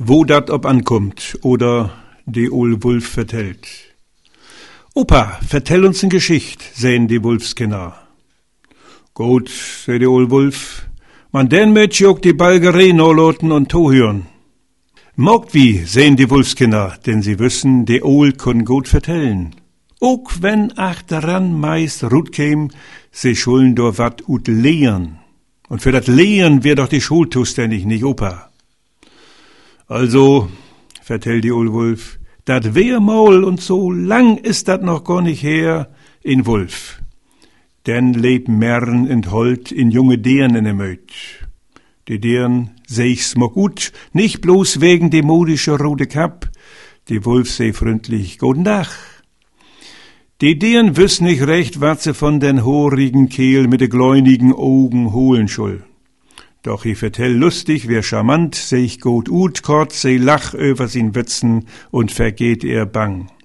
Wo dat ob ankommt oder de ol Wulf vertellt. Opa, vertell uns n Geschicht, sähen die Wulfskinder. Gut, säh de ol Wulf, man denn möcht jo die Balgerei norloten und tohören. Mogt wie, sähen die Wulfskinder, denn sie wissen, de ol kun gut vertellen. Ook wenn achteran meist Rut käm, sie schulden do wat ut lehren. Und für dat Lehren wär doch die Schul zuständig, nicht Opa. Also, vertellt die ol Wulf, dat wär maul und so lang ist dat noch gar nicht her in Wulf. Denn lebt Mern in Holt in junge Deren in der Möt. Die Deren seh's mo gut, nicht bloß wegen de modische rote Kapp. Die Wulf seh freundlich guten Tag. Die Deren wüss nicht recht, wat sie von den horigen Kehl mit de gläunigen Augen holen schull. Doch ich vertell lustig, wer charmant, seh ich gut ut, kort, seh lach über sin Witzen und vergeht ihr bang.